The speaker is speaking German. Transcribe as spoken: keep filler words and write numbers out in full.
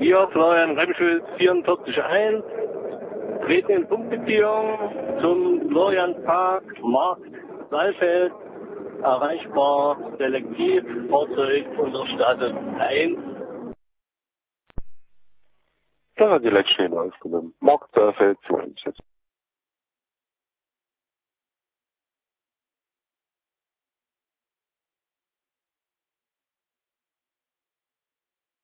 Wir, Florian Remschulz, vierundvierzig eins, treten in Punktbeziehung zum Florian-Park, Markt Saalfeld, erreichbar selektiv, Fahrzeug unterstattet eins. Da hat die letzte aufgenommen. Markt Saalfeld zu uns jetzt.